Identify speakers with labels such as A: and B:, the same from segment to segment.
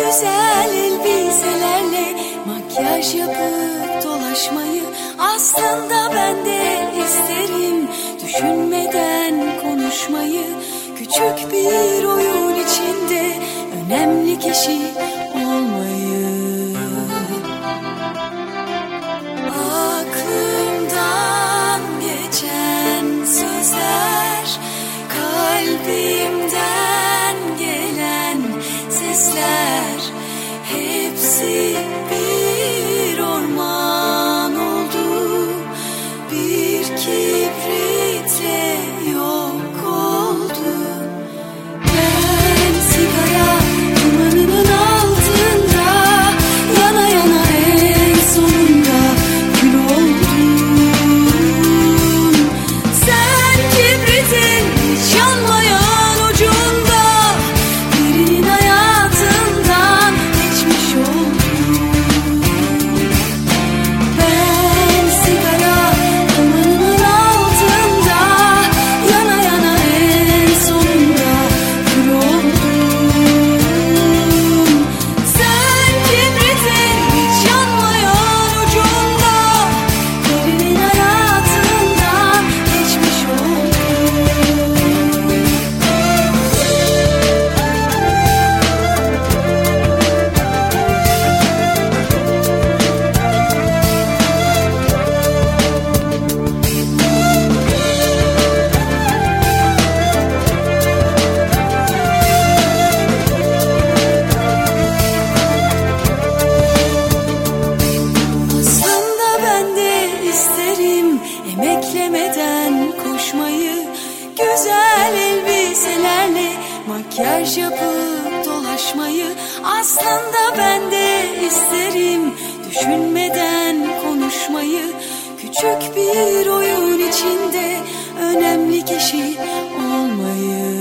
A: güzel elbiselerle makyaj yapıp dolaşmayı aslında ben de isterim. Düşünmeden konuşmayı, küçük bir oyun içinde önemli kişi olmayı. Aklımdan geçen sözler, kalbimden gelen sesler, hepsi bir orman oldu, bir kibritle yok oldu. Ben sigara dumanının altında yana yana en sonunda kül oldum. Sen kibritin hiç yanmayan ucunda birinin hayatından geçmiş oldum. Ben sigara dumanının altında yana yana en sonunda kül oldum. Sen kibritin hiç yanmayan ucunda birinin hayatından geçmiş oldum. Aslında ben de isterim emeklemeden koşmayı, güzel elbiselerle makyaj yapıp dolaşmayı. Aslında ben de isterim düşünmeden konuşmayı, küçük bir oyun içinde önemli kişi olmayı.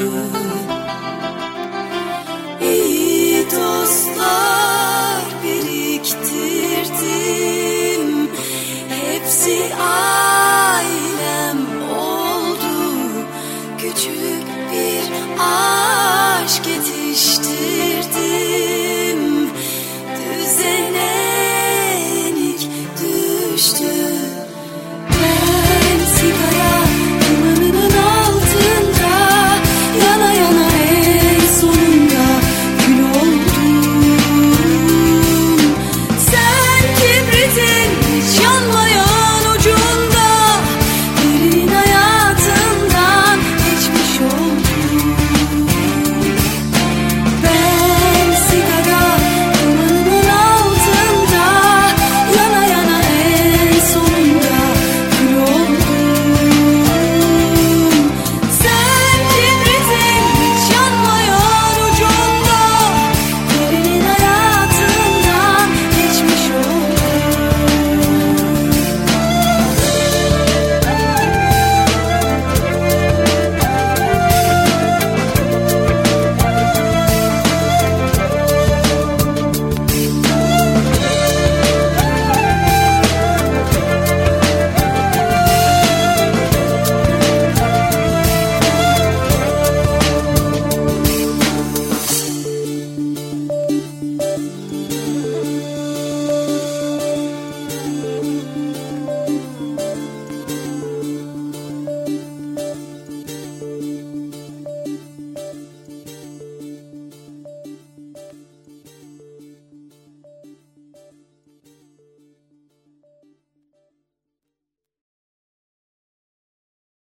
A: İyi dostlar biriktirdim, hepsi ailem oldu. Küçük bir aşk yetiştirdim.